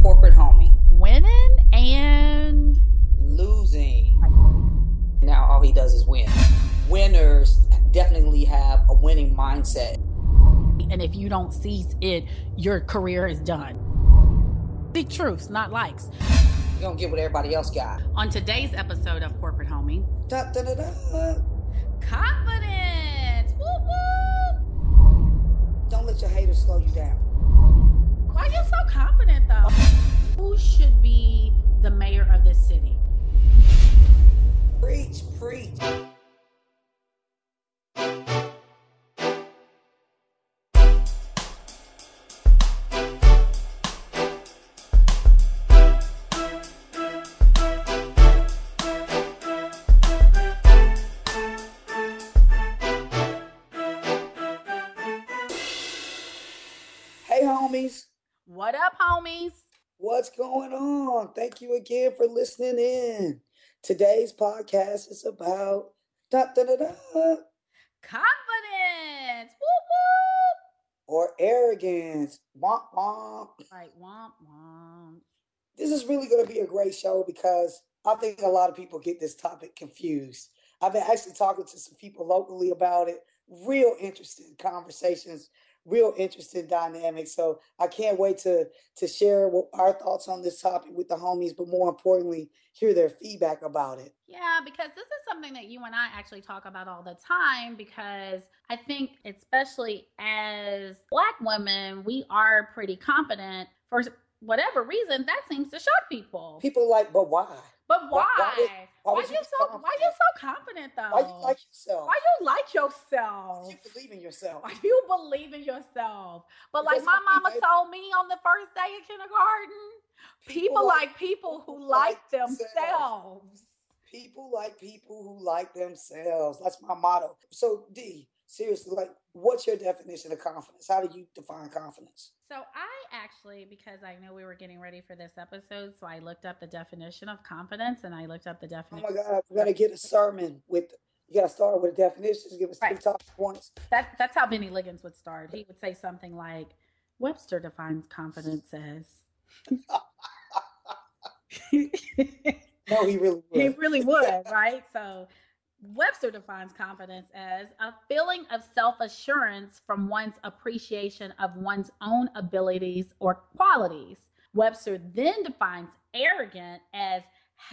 corporate homie. Winning and Losing. Now all he does is win. Winners definitely have a winning mindset. And if you don't seize it, your career is done. Big truths, not likes. You don't get what everybody else got. On today's episode of Corporate Homie, Da, da, da, da. confidence. Woo woo. Don't let your haters slow you down. Why you so confident though? Who should be the mayor of this city? Preach, preach. Hey homies, What up, homies? what's going on? Thank you again for listening in. Today's podcast is about da, da, da, da, Confidence. Woo or arrogance. Womp womp. woo. Right, womp womp. This is really going to be a great show because I think a lot of people get this topic confused. I've been actually talking to some people locally about it. Real interesting conversations, real interesting dynamics. So I can't wait to share our thoughts on this topic with the homies, but more importantly, hear their feedback about it. Yeah, because this is something that you and I actually talk about all the time because I think, especially as Black women, we are pretty confident. For whatever reason, that seems to shock people. People are like, but why? But why? Why Why would you be so confident? why you so confident though? Why you like yourself? Why you like Why yourself? you believe in yourself? Why you believe in yourself? But like Because my some mama people- told me on the first day of kindergarten, people like people who like themselves. People like people who like themselves. That's my motto. So, D, seriously, like, what's your definition of confidence? How do you define confidence? So I actually, because I knew we were getting ready for this episode, so I looked up the definition of confidence and I looked up the Oh definition. my God, we're gonna get a sermon with. You gotta start with definitions. Give us three Right. top points. That's how Benny Liggins would start. He would say something like, Webster defines confidence as. No, he really would. He really would, right? So Webster defines confidence as a feeling of self-assurance from one's appreciation of one's own abilities or qualities. Webster then defines arrogant as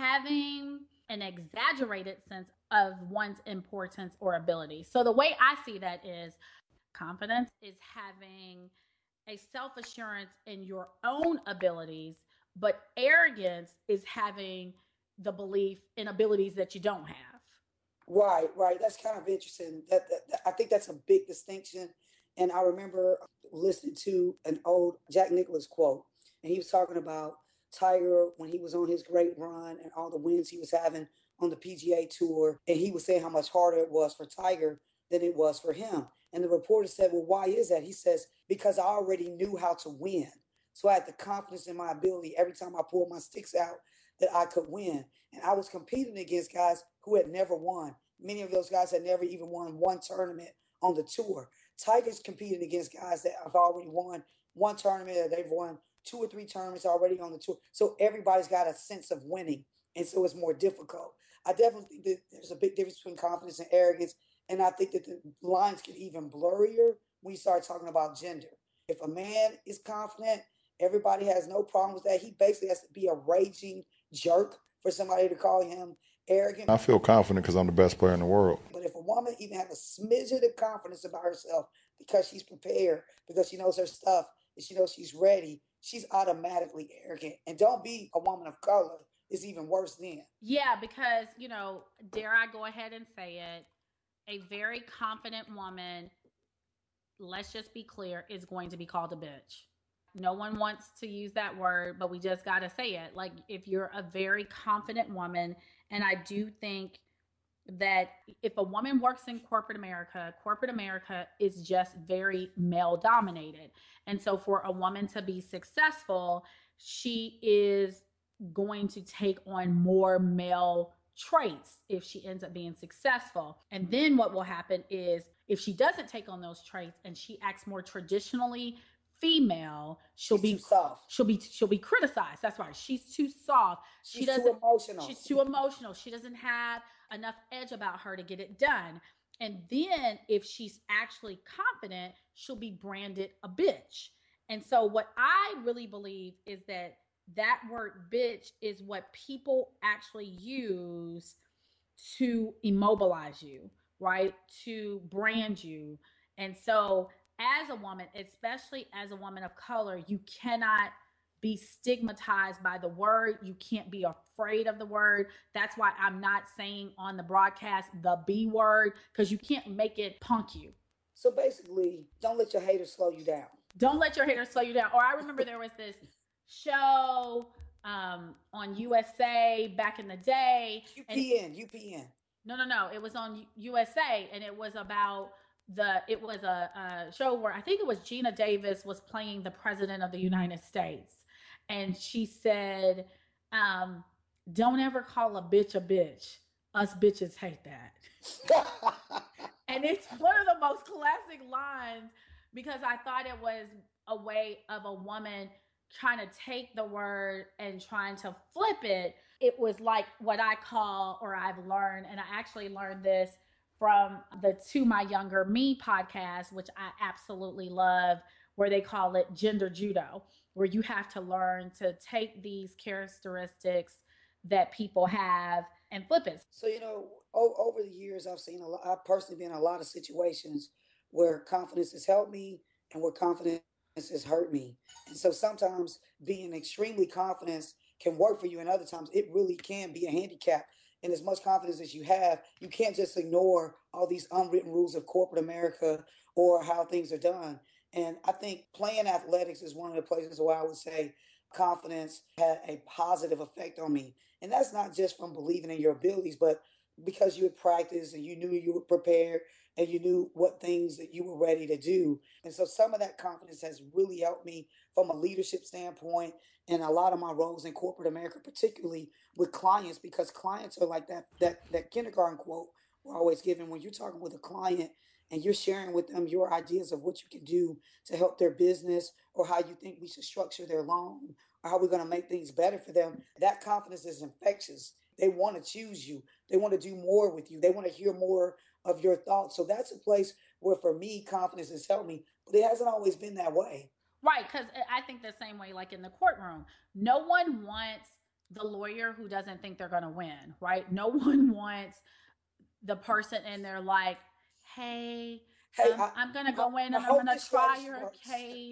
having an exaggerated sense of one's importance or ability. So the way I see that is confidence is having a self-assurance in your own abilities, but arrogance is having the belief in abilities that you don't have. Right. That's kind of interesting. I think that's a big distinction. And I remember listening to an old Jack Nicklaus quote, and he was talking about Tiger when he was on his great run and all the wins he was having on the PGA Tour, and he was saying how much harder it was for Tiger than it was for him. And the reporter said, "Well, why is that?" He says, "Because I already knew how to win, so I had the confidence in my ability every time I pulled my sticks out that I could win." And I was competing against guys who had never won. Many of those guys had never even won one tournament on the tour. Tiger's competing against guys that have already won one tournament, or they've won 2 or 3 tournaments already on the tour. So everybody's got a sense of winning, and so it's more difficult. I definitely think that there's a big difference between confidence and arrogance, and I think that the lines get even blurrier when you start talking about gender. If a man is confident, everybody has no problem with that. He basically has to be a raging jerk for somebody to call him arrogant. I feel confident because I'm the best player in the world. But if a woman even has a smidgen of confidence about herself because she's prepared, because she knows her stuff, and she knows she's ready, she's automatically arrogant. And don't be a woman of color. It's even worse then. Yeah, because, dare I go ahead and say it, a very confident woman, let's just be clear, is going to be called a bitch. No one wants to use that word, but we just got to say it. Like, if you're a very confident woman, and I do think that if a woman works in corporate America is just very male dominated. And so for a woman to be successful, she is going to take on more male traits if she ends up being successful. And then what will happen is if she doesn't take on those traits and she acts more traditionally female, She's too soft. she'll be criticized. That's right. She's too soft. She's too emotional. She's too emotional. She doesn't have enough edge about her to get it done. And then if she's actually confident, she'll be branded a bitch. And so what I really believe is that word bitch is what people actually use to immobilize you, right? To brand you. And so as a woman, especially as a woman of color, you cannot be stigmatized by the word. You can't be afraid of the word. That's why I'm not saying on the broadcast the B word, because you can't make it punk you. So basically, don't let your haters slow you down. Don't let your haters slow you down. Or I remember there was this show on USA back in the day. UPN. No. It was on USA, and it was about it was a show where I think it was Gina Davis was playing the president of the United States. And she said, don't ever call a bitch a bitch. Us bitches hate that. And it's one of the most classic lines, because I thought it was a way of a woman trying to take the word and trying to flip it. It was like what I call, or I've learned, and I actually learned this from the To My Younger Me podcast, which I absolutely love, where they call it gender judo, where you have to learn to take these characteristics that people have and flip it. So, over the years, I've personally been in a lot of situations where confidence has helped me and where confidence has hurt me. And so sometimes being extremely confident can work for you, and other times it really can be a handicap. And as much confidence as you have, you can't just ignore all these unwritten rules of corporate America or how things are done. And I think playing athletics is one of the places where I would say confidence had a positive effect on me. And that's not just from believing in your abilities, but because you had practiced and you knew you were prepared and you knew what things that you were ready to do. And so some of that confidence has really helped me from a leadership standpoint and a lot of my roles in corporate America, particularly with clients, because clients are like that kindergarten quote we're always given. When you're talking with a client and you're sharing with them your ideas of what you can do to help their business, or how you think we should structure their loan, or how we're going to make things better for them, that confidence is infectious. They want to choose you. They want to do more with you. They want to hear more of your thoughts. So that's a place where, for me, confidence has helped me. But it hasn't always been that way. Right, because I think the same way, like in the courtroom, no one wants the lawyer who doesn't think they're going to win, right? No one wants the person and they're like, hey, I'm going to go in and I'm going to try your case.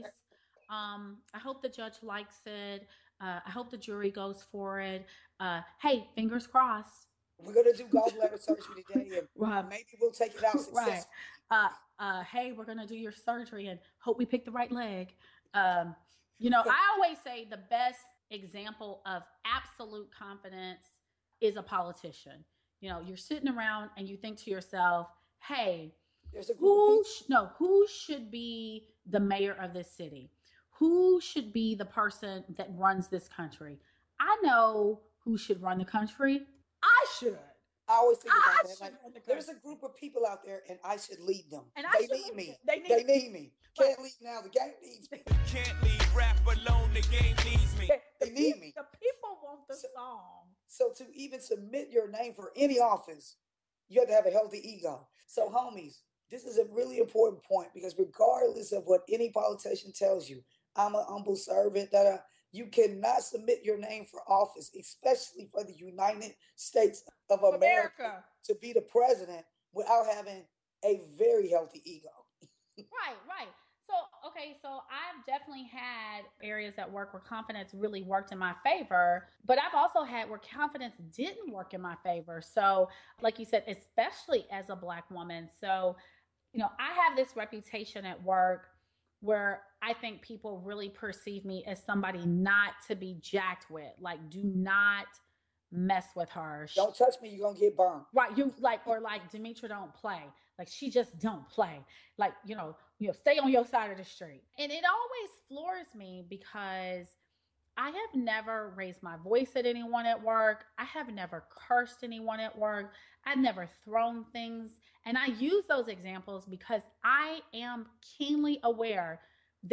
I hope the judge likes it. I hope the jury goes for it. Hey, fingers crossed. We're going to do gallbladder surgery today, and maybe we'll take it out successfully. Right. Hey, we're going to do your surgery and hope we pick the right leg. I always say the best example of absolute confidence is a politician. You're sitting around and you think to yourself, hey, who should be the mayor of this city? Who should be the person that runs this country? I know who should run the country. I should. I always think about that. Like, there's a group of people out there, and I should lead them. And they need me. They need me. Can't leave now. The game needs me. Can't leave rap alone. The game needs me. They need me. The people want the song. So to even submit your name for any office, you have to have a healthy ego. So, homies, this is a really important point, because regardless of what any politician tells you, I'm an humble servant, you cannot submit your name for office, especially for the United States of America, to be the president without having a very healthy ego. Right. So I've definitely had areas at work where confidence really worked in my favor, but I've also had where confidence didn't work in my favor. So like you said, especially as a Black woman. So, I have this reputation at work where I think people really perceive me as somebody not to be jacked with. Like, do not mess with her. Don't touch me, you're gonna get burned. Right. You like Demetra don't play. Like, she just don't play. Like, stay on your side of the street. And it always floors me because I have never raised my voice at anyone at work. I have never cursed anyone at work. I've never thrown things. And I use those examples because I am keenly aware that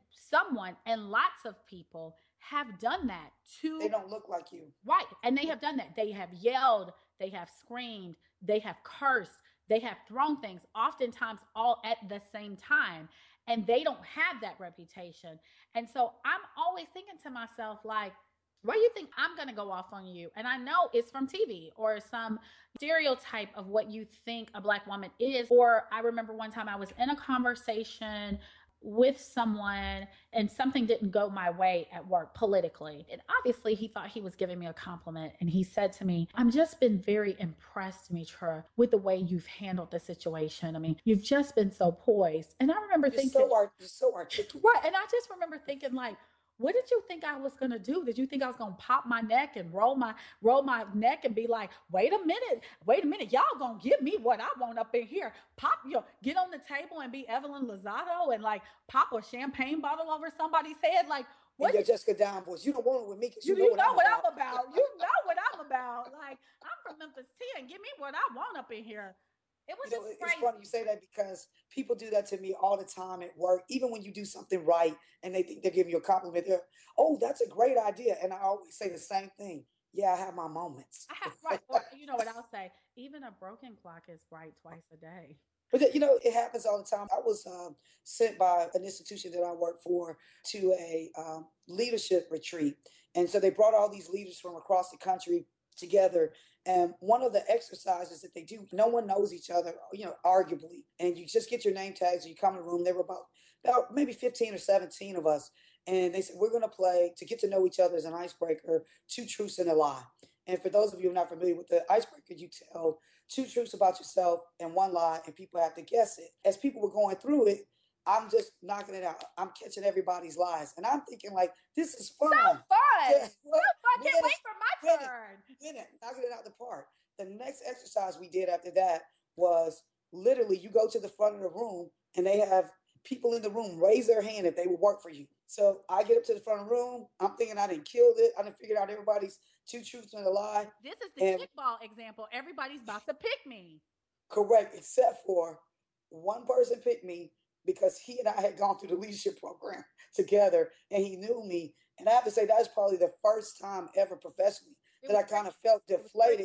someone, and lots of people have done that to. They don't look like you. Right. And they have done that. They have yelled, they have screamed, they have cursed, they have thrown things, oftentimes all at the same time. And they don't have that reputation. And so I'm always thinking to myself, like, why do you think I'm going to go off on you? And I know it's from TV or some stereotype of what you think a Black woman is. Or I remember one time I was in a conversation with someone and something didn't go my way at work politically. And obviously he thought he was giving me a compliment. And he said to me, "I've just been very impressed, Mitra, with the way you've handled the situation. I mean, you've just been so poised." And I remember thinking, you're so articulate. right. And I just remember thinking, like, what did you think I was going to do? Did you think I was going to pop my neck and roll my neck and be like, wait a minute, y'all going to give me what I want up in here. Get on the table and be Evelyn Lozado and like pop a champagne bottle over somebody's head. Like, what? Your Jessica Dime voice. You don't want it with me because you know what I'm about. You know what I'm about. Like, I'm from Memphis and give me what I want up in here. It was just crazy. It's funny you say that because people do that to me all the time at work. Even when you do something right and they think they're giving you a compliment, they're, "Oh, that's a great idea." And I always say the same thing. Yeah, I have my moments. Right. Or, you know what I'll say? Even a broken clock is right twice a day. But it happens all the time. I was sent by an institution that I work for to a leadership retreat. And so they brought all these leaders from across the country together. And one of the exercises that they do, no one knows each other, arguably. And you just get your name tags and you come in the room. There were about maybe 15 or 17 of us. And they said, we're going to play to get to know each other as an icebreaker, 2 truths and a lie. And for those of you who are not familiar with the icebreaker, you tell 2 truths about yourself and 1 lie, and people have to guess it. As people were going through it, I'm just knocking it out. I'm catching everybody's lies. And I'm thinking, like, this is fun. So fun. Yeah, So fun. Can't wait for my turn. Knocking it out the park. The next exercise we did after that was literally you go to the front of the room and they have people in the room raise their hand if they would work for you. So I get up to the front of the room. I'm thinking I done killed it. I done figured out everybody's 2 truths and a lie. This is the kickball example. Everybody's about to pick me. Correct, except for one person picked me because he and I had gone through the leadership program together and he knew me. And I have to say, that's probably the first time ever professionally that I kind of felt deflated.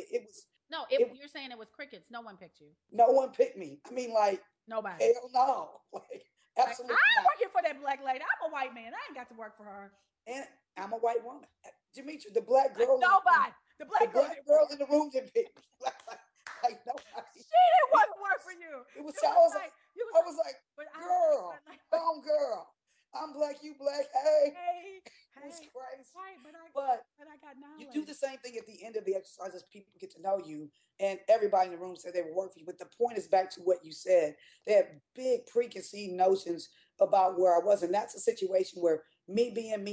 You're saying it was crickets. No one picked you. No one picked me. I mean, like, nobody. Hell no. Like, absolutely I'm not. working for that Black lady. I'm a white man. I ain't got to work for her. And I'm a white woman. Demetria, the Black girl. Nobody. The black girl in the room didn't pick me. Like nobody. She didn't want to work for you. I was like, girl, girl. I'm Black, you Black. Hey. It was crazy. Right, but I got knowledge. You do the same thing at the end of the exercises. People get to know you, and everybody in the room said they would work for you. But the point is back to what you said. They have big preconceived notions about where I was, and that's a situation where me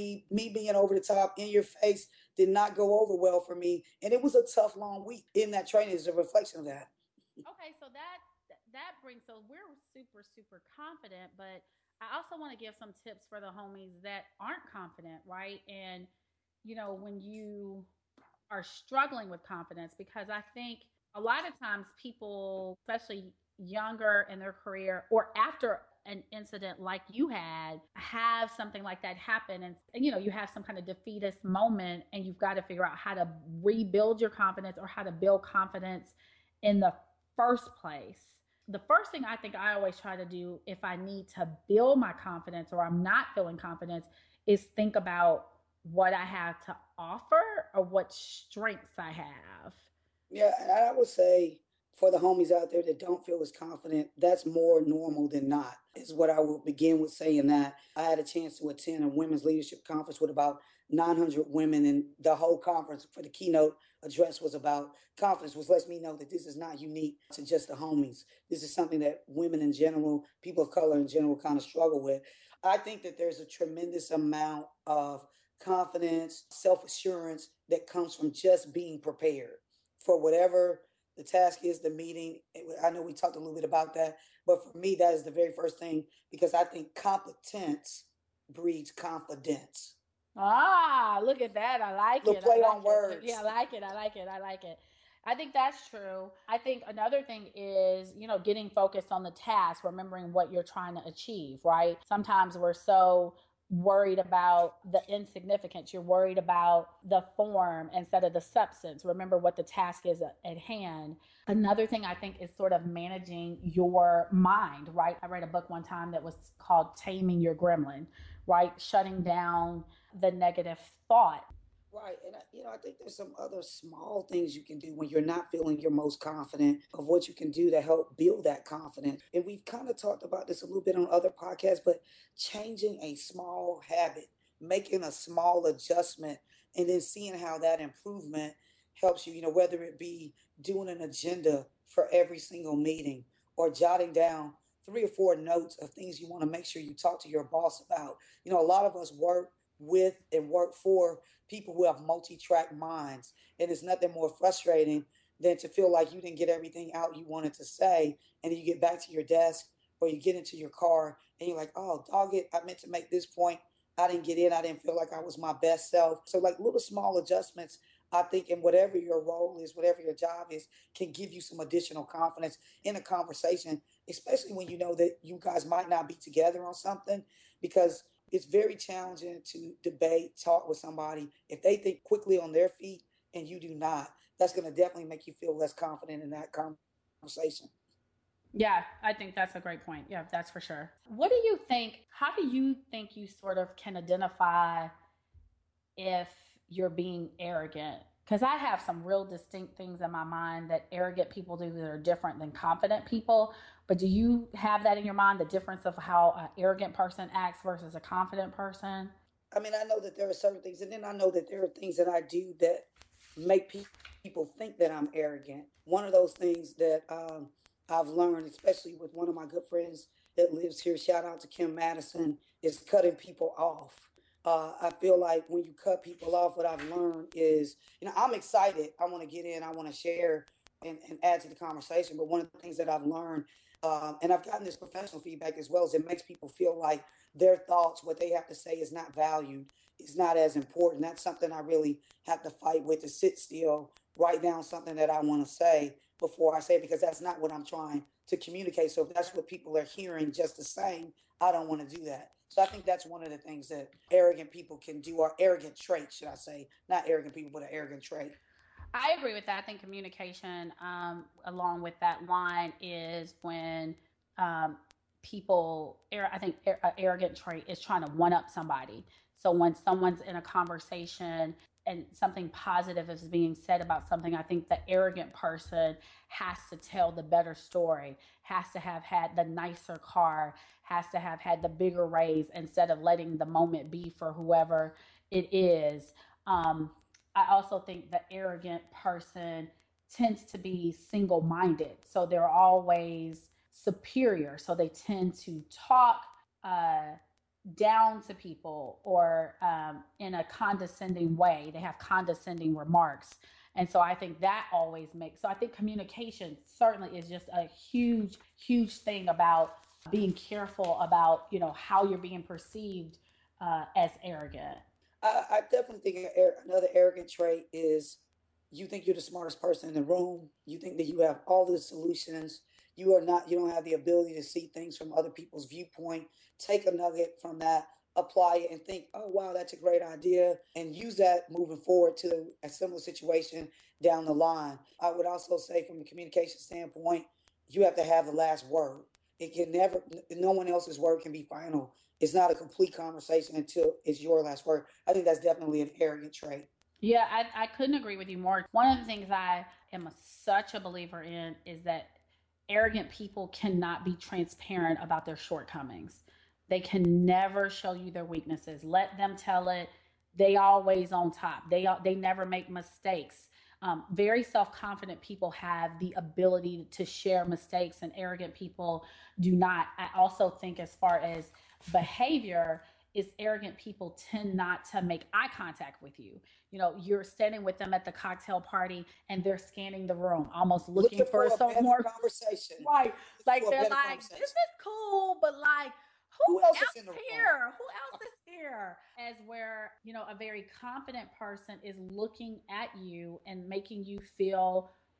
being over the top, in your face, did not go over well for me, and it was a tough, long week. In that training is a reflection of that. Okay, so that brings, so we're super, super confident, but I also want to give some tips for the homies that aren't confident, right? And, when you are struggling with confidence, because I think a lot of times people, especially younger in their career or after an incident like you had, have something like that happen. And you have some kind of defeatist moment and you've got to figure out how to rebuild your confidence or how to build confidence in the first place. The first thing I think I always try to do if I need to build my confidence or I'm not feeling confidence is think about what I have to offer or what strengths I have. Yeah, and I would say for the homies out there that don't feel as confident, that's more normal than not, is what I will begin with saying that. I had a chance to attend a women's leadership conference with about 900 women, and the whole conference for the keynote address was about confidence, which lets me know that this is not unique to just the homies. This is something that women in general, people of color in general, kind of struggle with. I think that there's a tremendous amount of confidence, self-assurance that comes from just being prepared for whatever the task is, the meeting. I know we talked a little bit about that, but for me, that is the very first thing, because I think competence breeds confidence. Ah, look at that. I like it. Play on words. Yeah, I like it. I think that's true. I think another thing is, getting focused on the task, remembering what you're trying to achieve, right? Sometimes we're so worried about the insignificance. You're worried about the form instead of the substance. Remember what the task is at hand. Another thing I think is sort of managing your mind, right? I read a book one time that was called Taming Your Gremlin, right? Shutting down the negative thought. Right. And, I think there's some other small things you can do when you're not feeling your most confident of what you can do to help build that confidence. And we've kind of talked about this a little bit on other podcasts, but changing a small habit, making a small adjustment, and then seeing how that improvement helps you, whether it be doing an agenda for every single meeting or jotting down 3 or 4 notes of things you want to make sure you talk to your boss about. A lot of us work with and work for people who have multi-track minds, and it's nothing more frustrating than to feel like you didn't get everything out you wanted to say, and then you get back to your desk or you get into your car and you're like, oh dog it, I meant to make this point, I didn't get in, I didn't feel like I was my best self. So like little small adjustments, I think, in whatever your role is, whatever your job is, can give you some additional confidence in a conversation, especially when you know that you guys might not be together on something, because it's very challenging to debate, talk with somebody if they think quickly on their feet and you do not. That's going to definitely make you feel less confident in that conversation. Yeah, I think that's a great point. Yeah, that's for sure. What do you think? How do you think you sort of can identify if you're being arrogant? Because I have some real distinct things in my mind that arrogant people do that are different than confident people. But do you have that in your mind, the difference of how an arrogant person acts versus a confident person? I mean, I know that there are certain things, and then I know that there are things that I do that make people think that I'm arrogant. One of those things that I've learned, especially with one of my good friends that lives here, shout out to Kim Madison, is cutting people off. I feel like when you cut people off, what I've learned is, I'm excited. I want to get in, I want to share and add to the conversation. But one of the things that I've learned, and I've gotten this professional feedback as well, is it makes people feel like their thoughts, what they have to say, is not valued, is not as important. That's something I really have to fight with, to sit still, write down something that I want to say before I say it, because that's not what I'm trying to communicate. So if that's what people are hearing just the same, I don't want to do that. So I think that's one of the things that arrogant people can do, or arrogant trait, should I say, not arrogant people, but an arrogant trait. I agree with that. I think communication, along with that line, is when um, people, I think an arrogant trait is trying to one up somebody. So when someone's in a conversation and something positive is being said about something, I think the arrogant person has to tell the better story, has to have had the nicer car, has to have had the bigger raise instead of letting the moment be for whoever it is. Um, I also think the arrogant person tends to be single minded. So they're always superior. So they tend to talk uh, down to people, or in a condescending way. They have condescending remarks. And so I think that always makes, so I think communication certainly is just a huge, huge thing about being careful about, how you're being perceived as arrogant. I definitely think another arrogant trait is you think you're the smartest person in the room. You think that you have all the solutions. You are not. You don't have the ability to see things from other people's viewpoint. Take a nugget from that, apply it, and think, "Oh wow, that's a great idea," and use that moving forward to a similar situation down the line. I would also say, from a communication standpoint, you have to have the last word. It can never. No one else's word can be final. It's not a complete conversation until it's your last word. I think that's definitely an arrogant trait. Yeah, I couldn't agree with you more. One of the things I am such a believer in is that arrogant people cannot be transparent about their shortcomings. They can never show you their weaknesses. Let them tell it. They always on top. They never make mistakes. Very self confident people have the ability to share mistakes, and arrogant people do not. I also think, as far as behavior, is arrogant people tend not to make eye contact with you. You're standing with them at the cocktail party and they're scanning the room, almost looking Looking for for a some better more. conversation. Right. Looking Like for a they're better like, this conversation. is cool, but like, who Who else is in else the room? here? Who else is here? As where, a very confident person is looking at you and making you feel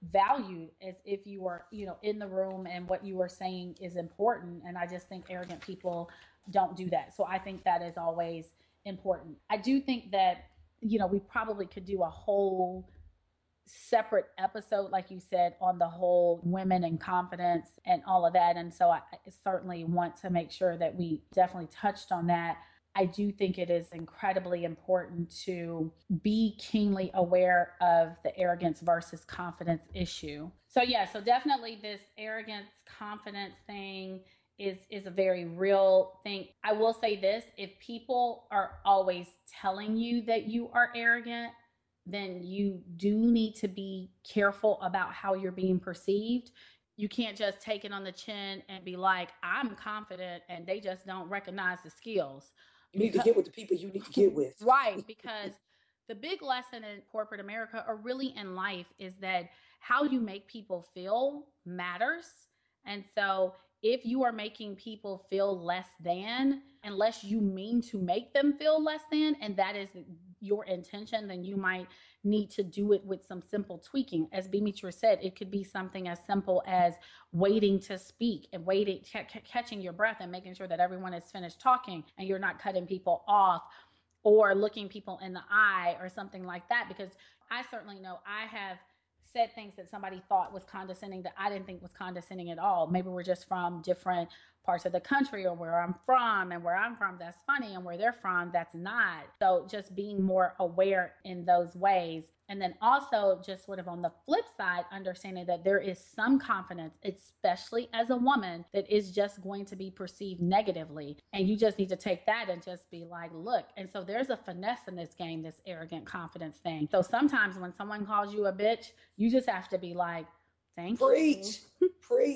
valued as if you were, in the room and what you were saying is important. And I just think arrogant people don't do that. So I think that is always important. I do think that, we probably could do a whole separate episode, like you said, on the whole women and confidence and all of that. And so I certainly want to make sure that we definitely touched on that. I do think it is incredibly important to be keenly aware of the arrogance versus confidence issue. So definitely this arrogance confidence thing is a very real thing. I will say this, if people are always telling you that you are arrogant, then you do need to be careful about how you're being perceived. You can't just take it on the chin and be like, I'm confident, and they just don't recognize the skills. You need to get with the people you need to get with. Right, because the big lesson in corporate America, or really in life, is that how you make people feel matters. And so if you are making people feel less than, unless you mean to make them feel less than, and that is your intention, then you might need to do it with some simple tweaking. As Beatrice said, it could be something as simple as waiting to speak and catching your breath and making sure that everyone is finished talking and you're not cutting people off or looking people in the eye or something like that. Because I certainly know I have said things that somebody thought was condescending that I didn't think was condescending at all. Maybe we're just from different parts of the country, or where I'm from, and where I'm from, that's funny, and where they're from, that's not. So just being more aware in those ways. And then also just sort of on the flip side, understanding that there is some confidence, especially as a woman, that is just going to be perceived negatively. And you just need to take that and just be like, look. And so there's a finesse in this game, this arrogant confidence thing. So sometimes when someone calls you a bitch, you just have to be like, thank preach, you.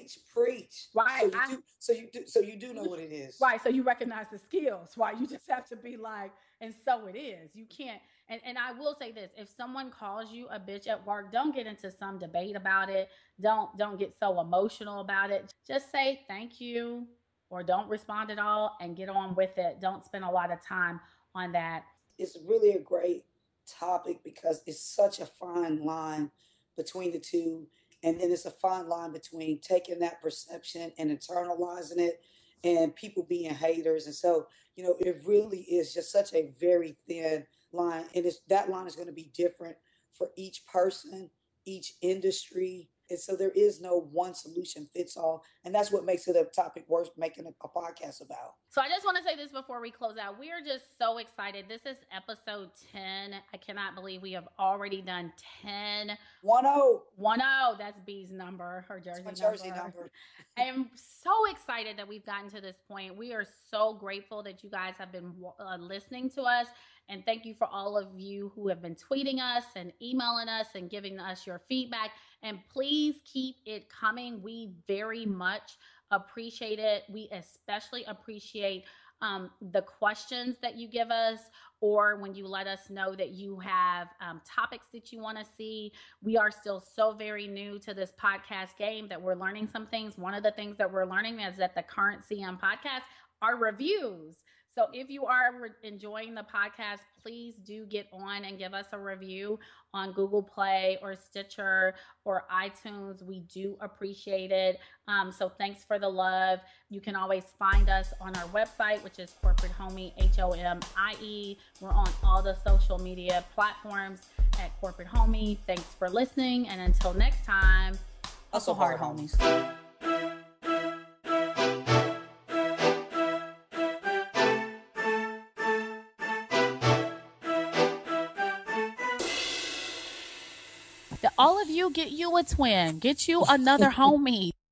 Preach. Right. So you do know what it is. Right. So you recognize the skills. Right. You just have to be like, and so it is. You can't. And I will say this: if someone calls you a bitch at work, don't get into some debate about it. Don't get so emotional about it. Just say thank you, or don't respond at all, and get on with it. Don't spend a lot of time on that. It's really a great topic because it's such a fine line between the two. And then it's a fine line between taking that perception and internalizing it and people being haters. And so, it really is just such a very thin line. And that line is going to be different for each person, each industry. And so there is no one solution fits all. And that's what makes it a topic worth making a podcast about. So I just want to say this before we close out. We are just so excited. This is episode 10. I cannot believe we have already done 10. 1-0. 1-0. That's B's number, her jersey number. I'm so excited that we've gotten to this point. We are so grateful that you guys have been listening to us. And thank you for all of you who have been tweeting us and emailing us and giving us your feedback. And please keep it coming. We very much appreciate it. We especially appreciate the questions that you give us, or when you let us know that you have topics that you want to see. We are still so very new to this podcast game that we're learning some things. One of the things that we're learning is that the current CM podcast are reviews. So if you are enjoying the podcast, please do get on and give us a review on Google Play or Stitcher or iTunes. We do appreciate it. So thanks for the love. You can always find us on our website, which is Corporate Homie, HOMIE. We're on all the social media platforms at Corporate Homie. Thanks for listening. And until next time, hustle hard, homies. All of you, get you a twin. Get you another homie.